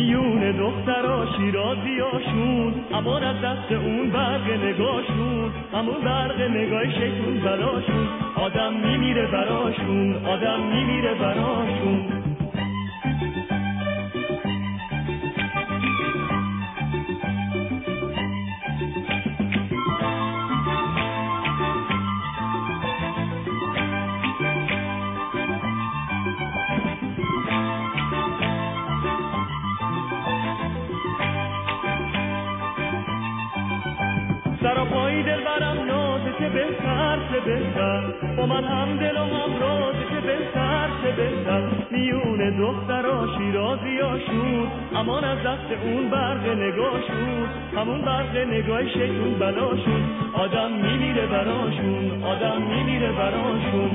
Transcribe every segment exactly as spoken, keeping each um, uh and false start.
میون دخترا شیرازیاشون، امان از دست اون برق نگاشون، همون برق نگاه شیطون براشون، آدم میمیره براشون، آدم میمیره براشون. سراپایی دل برم نازه که بهتر چه بهتر، با من هم دل و هم رازه که بهتر چه بهتر. میون دخترا شیرازیاشون، امان از دست اون برق نگاشون، همون برق نگاه شیطون بلاشون، آدم میمیره براشون، آدم میمیره براشون.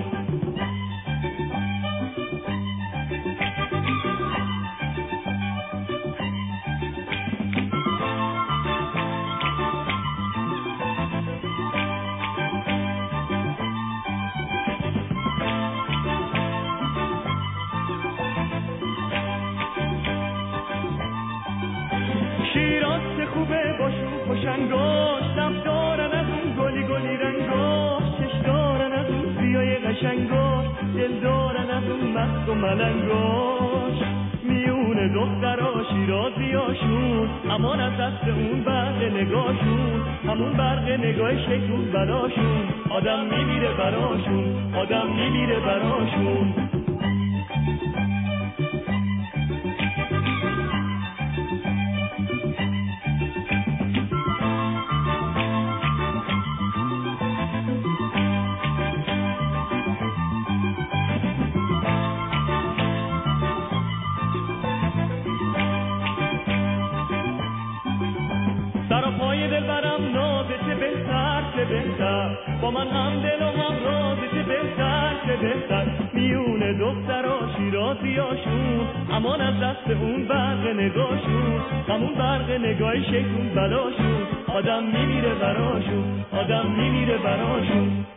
شیراز چه خوبه با شوخ و شنگاش، لب دارن از اون گلی گلی رنگاش، چش دارن از اون سیای قشنگاش، دل دارن از اون مست و ملنگاش. میون دخترا شیرازیاشون، امان از دست اون برق نگاشون، همون برق نگاه شیطون بلاشون، آدم میمیره براشون، آدم میمیره براشون. سراپای دل برم نازه چه بهتر چه بهتر، با من هم دل و هم رازه چه بهتر چه بهتر. میون دخترا شیرازیاشون، امان از دست اون برق نگاشون، همون برق نگاه شیطون بلاشون، آدم میمیره براشون، آدم میمیره براشون.